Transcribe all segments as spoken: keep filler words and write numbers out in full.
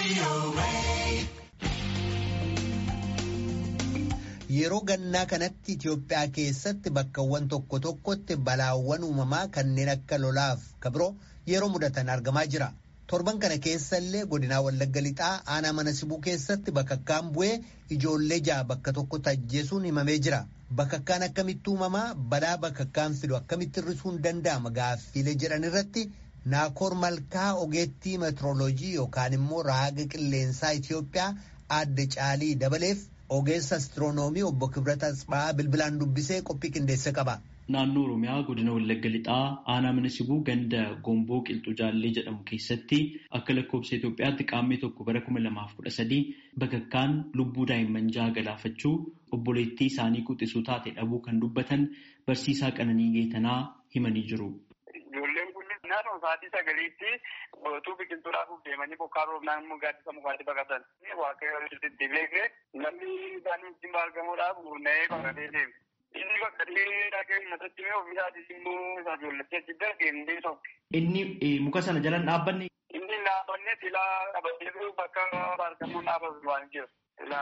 Yeroo gannaa kanatti Itoophiyaa keessatti bakkawwan tokko tokkotti balaawwan uumamaa kanneen akka lolaaf kabiroo yeroo mudatan argamaa jira. Torban kana keessallee godinaa Wallagga Lixaa aanaa mana Sibuu keessatti bakakkaan bu'ee ijoollee ja'a bakka tokkotti ajjeesuun himamee jira. Bakakkaan akkamitti uumamaa balaa bakakkaan fidu akkamitti hir'isuun danda'ama gaaffiilee jedhan irratti Naakoor Malkaa ogeettii meetirooloojii yookaan immoo raaga qilleensaa Itoophiyaa Aadde Caalii Dabaleef ogeessa astiroonoomii obbo Kibrat Asbaa bilbilaan dubbisee qophii qindeesse qaba. Naannoo Oromiyaa godina Wallagga Lixaa aanaa mana Sibuu ganda Gomboo Qilxuu Jaallee jedhamu keessatti akka lakkoofsa Itoophiyaatti qaammee tokko bara kuma lamaaf kudha sadii bakakkaan lubbuu daa'imman ja'a galaafachuu obboleettii isaanii quxisuu taate dhabuu kan dubbatan barsiisaa Qananii Geetanaa himanii jiru. Ijoolleen kunis naannoo sa'aatii sagaliitti utuu biqiltuu dhaabuuf deemanii bokkaa roobnaan immoo gaaddisa mukaatti baqatan. Waaqayyo itti beekee namni isaanii wajjin argamuudhaaf gurna'ee baqatee deeme. Inni bakka dhaqee matatti mee ofiisaatii immoo isa ijoollettee achi dargee sokke. Inni muka sana jalan dhaabbanne? Inni dhaabbanne silaa qabatee bakka argamuun dhaabatu waan jiru.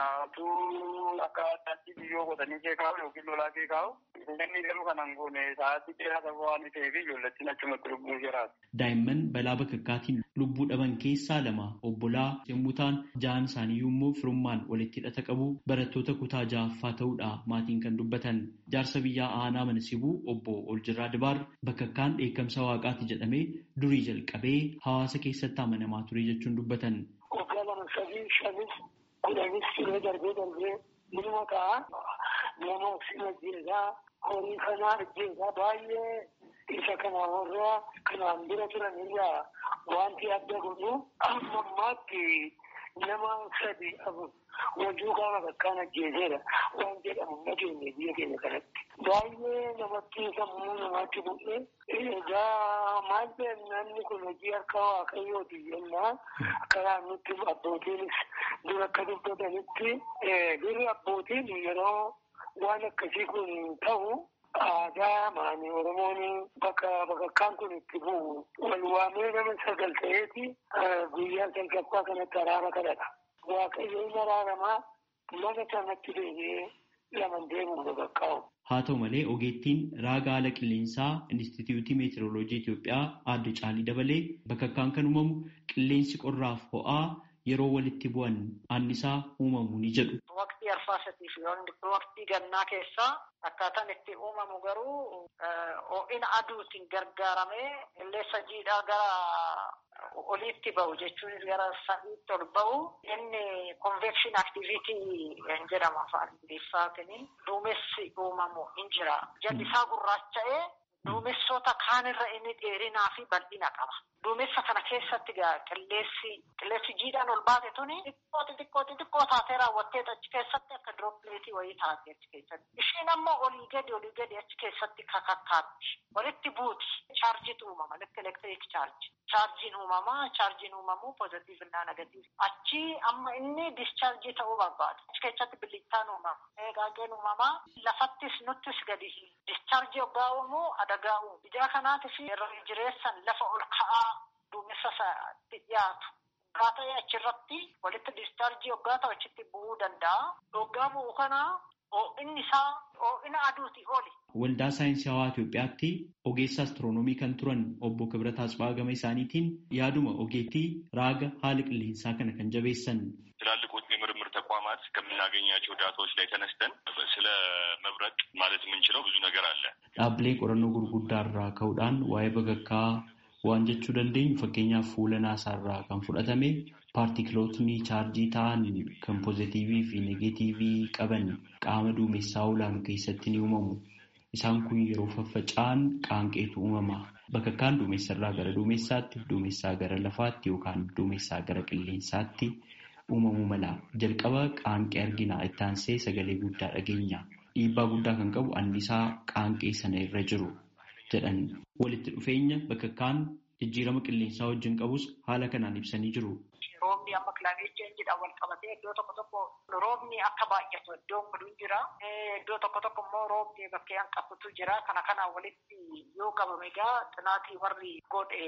Silaatuu akka addaatti biyyoo qotanii kee kaa'u yookiin lolaa kee kaa'u. Inni garuu kanan goone sa'aatii dheeraa ta'uu waan ta'eef ijoollettiin achumatti lubbuu jiraatu. Daa'imman balaa bakakkaatiin lubbuu dhaban keessaa lama obbolaa yommuu ta'an ja'an isaaniiyyuu immoo firummaan walitti hidhata qabu barattoota kutaa ja'affaa ta'uudha maatiin kan dubbatan. Jaarsa biyyaa aanaa mana Sibuu obbo Oljirraa Dibaar bakakkaan dheekkamsa waaqaati jedhamee durii jalqabee hawaasa keessatti amanamaa ture jechuun dubbatan. Waggaa lama sadii shanis kudhanis siree darbee darbee minuma ka'a nama ofiin ajjeesaa horii kanaa ajjeesaa baay'ee isa kanaan warra kanaan bira turan irraa wanti adda godhu amma ammaatti nama sadi afur wajjuu qaama bakkaan ajjeeseera waan jedhamu nageenya biyya keenya kanatti. Baay'ee namatti sammuu namaatti bu'ee egaa maal namni kun hojii harka waaqayyooti jennaa karaa nutti abbootiinis dura akka dubbatanitti duri abbootiin yeroo waan akkasii kun ta'u aadaa maanii Oromoon bakka bakakkaan kun itti bu'u wal waamee nama sagal ta'eeti guyyaa salgaffaa kanatti araara kadhata. Waaqayyoon araaramaa mana sanatti deebi'ee laman deemuun bakakkaa'u. Haa ta'u malee ogeettiin raaga haala qilleensaa Inistituutii Meetirooloojii Itoophiyaa Aadde Caalii Dabalee bakakkaan kan uumamu qilleensi qorraaf ho'aa yeroo walitti bu'an annisaa uumamu ni jedhu. Waqtii arfaasatii fi waqtii gannaa keessaa akkaataan itti uumamu garuu ho'ina aduutiin gargaaramee qilleensa jiidhaa gara oliitti ba'u jechuun gara sadiitti ol ba'u inni convection activity jedhama afaan Ingiliffaatiin duumessi uumamu hin jira. Jalli isaa gurraacha'ee duumessoota kaanirra inni dheerinaa fi bal'ina qaba. Duumessa kana keessatti qilleensi qilleensi jiidhaan ol baate tuni xiqqoo xiqqoo xiqqoo taatee raawwattee achi keessatti akka diroopileetii wayii taatee achi keessatti. Ishiin ammoo olii gadi olii gadi achi keessatti kakakkaatti. Walitti buuti. Chaarjiitu uumama. Lekka elektiriik chaarji. Chaarjiin uumama. Chaarjiin uumamuu poozitiiv innaa negatiiv. Achi amma inni discharjii ta'uu barbaada. Achi keessatti bilichaan uumama. Gaageen uumama. Lafattis nuttis gadi. Discharjii hoggaa uumuu adagaa uumu. Ijaa kanaatiif yeroo jireessan lafa ol ka'aa duumessa isaatti dhiyaatu. Hoggaa ta'e achirratti walitti discharjii hoggaa ta'u achitti bu'uu danda'a. Hoggaa bu'u kana ho'inni isaa ho'ina aduuti oli. Waldaa saayinsii hawaa Itoophiyaatti ogeessa astiroonoomii kan turan obbo Kibrat Asbaa gama isaaniitiin yaaduma ogeettii raaga haala qilleensaa kana kan jabeessan. ትላልቆቹ የምርምር ተቋማት ከምናገኛቸው ዳታዎች ላይ ተነስተን ስለ መብረቅ ማለት የምንችለው ብዙ ነገር አለ። Dhaabbilee qorannoo gurguddaa irraa ka'uudhaan waa'ee bakakkaa waan jechuu dandeenyu fakkeenyaaf fuula naasaarraa kan fudhatame paartikilootni chaarjii ta'an kan poozitiivii fi negeetiivii qaban qaama duumessaa olaanu keessatti ni uumamu. Isaan kun yeroo faffaca'an qaanqeetu uumama. Bakakkaan duumessarraa gara duumessaatti, duumessaa gara lafaatti yookaan duumessaa gara qilleensaatti uumamuu mala. Jalqaba qaanqee argina itti aansee sagalee guddaa dhageenya. Dhiibbaa guddaa kan qabu annisaa qaanqee sana irra jiru jedhan. Walitti dhufeenya bakakkaan jijjiirama qilleensaa wajjin qabus haala kanaan ibsanii jiru. Roobni amma climate changeedhaan wal qabatee iddoo tokko tokko roobni akka baay'atu iddoo muduu jira. Iddoo tokko tokko immoo roobni bakkee hanqatutu jira. Kana kanaan walitti yoo qabame egaa xinaatii warri godhe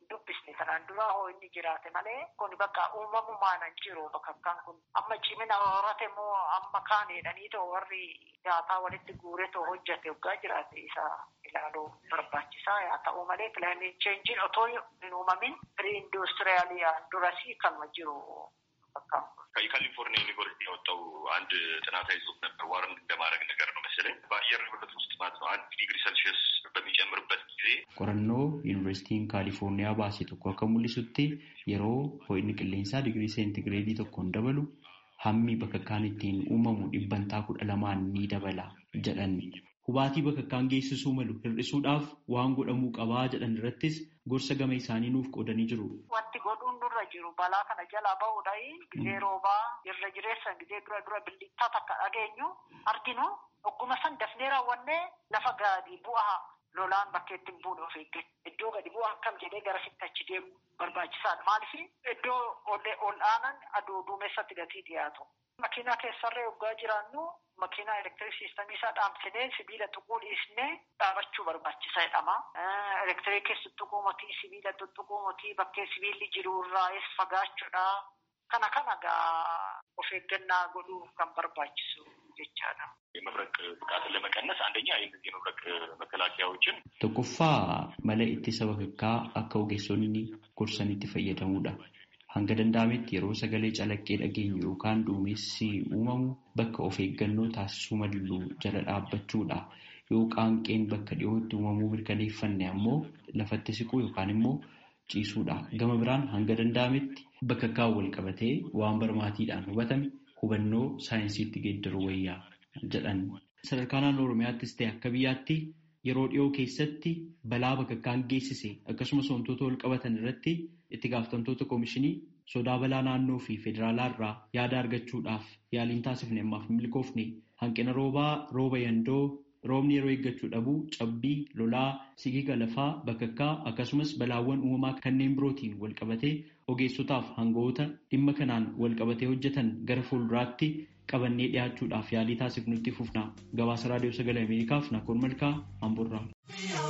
dubbisne kanaan dura hoo inni jiraate malee kun bakka uumamumaan hin jiru bakakkaan kun amma cimina horate moo amma kaan jedhanii too warri daataa walitti guure too hojjate waggaa jiraate isa ilaaluu barbaachisaa yaa ta'u malee climate change otoo hin uumamin pre-industrialiyaan durasii kanuma jiru bakakkaan. ከካሊፎርኒያ ዩኒቨርሲቲ ያወጣው አንድ ጥናታዊ ጽሑፍ ነበር። ዋርም እንደማድረግ ነገር ነው መሰለኝ በአየር ንብረት ውስጥ ማለት ነው አንድ ዲግሪ ሴልሺየስ በሚጨምርበት ጊዜ ቆረኖ ዩኒቨርሲቲን ካሊፎርኒያ ባሴ tokko akka mul'isutti yeroo ho'inni qilleensaa digirii seentigireedii tokkoon dabalu hammi bakakkaan ittiin uumamu dhibbantaa kudha lamaan ni dabala jedhan. Hubaatii bakakkaan geessisuu malu hir'isuudhaaf waan godhamuu qabaa jedhan irrattis gorsa gama isaanii nuuf qoodanii jiru. Wanti godhuun nurra jiru balaa kana jalaa bahuudhaan gizee roobaa irra jireessan gizee dura dura bilittaa takka dhageenyu arginu ogguma san dafnee raawwannee lafa gadi bu'aa lolaan bakkeetti hin buune of eegge iddoo gadi bu'aa akkam jedhee gara sitti achi deemu barbaachisaadha. Maaliif iddoo ol aanan aduu duumessatti gatii dhiyaatu. Makiinaa keessarree waggaa jiraannu makiinaa elektiriik siistamii isaa dhaamsinee sibiila tuquu dhiisnee dhaabachuu barbaachisaa jedhama. Elektiriikis tuttuquu motii sibiila tuttuquu motii bakkee sibiilli jiru irraas fagaachuudha. Kana kana gaa of eeggannaa godhuu kan barbaachisu jechaadha. የመብረቅ ጥቃትን ለመቀነስ አንደኛ የእነዚህ የመብረቅ መከላከያዎችን tokkoffaa mala ittisa bakakkaa akka ogeessonni gorsanitti fayyadamuudha. Hanga danda'ametti yeroo sagalee calaqqee dhageenyu yookaan duumessi uumamu bakka of eeggannoo taasisuu malu jala dhaabbachuudha. Yoo qaanqeen bakka dhiyootti uumamuu mirkaneeffanne ammoo lafatti siquu yookaan immoo ciisuudha. Gama biraan hanga danda'ametti bakakkaa wal qabatee waan barmaatiidhaan hubatame hubannoo saayinsiitti geeddaruu wayyaa jedhan. Sadarkaa naannoo Oromiyaattis ta'e akka biyyaatti yeroo dhiyoo keessatti balaa bakakkaan geessise akkasumas wantoota wal qabatan irratti itti gaafatamtoota koomishinii sodaa balaa naannoo fi federaalaa irraa yaada argachuudhaaf yaaliin taasifne ammaaf milkoofne hanqina roobaa rooba yandoo roobni yeroo eeggachuu dhabuu cabbii lolaa sigiga lafaa bakakkaa akkasumas balaawwan uumamaa kanneen birootiin wal qabatee ogeessotaaf hangoota dhimma kanaan wal qabatee hojjetan gara fuulduraatti qabannee dhiyaachuudhaaf yaalii taasifnutti fufna. Gabaasa raadiyoo sagalee Ameerikaaf Nakoor Malkaa Amboorraa.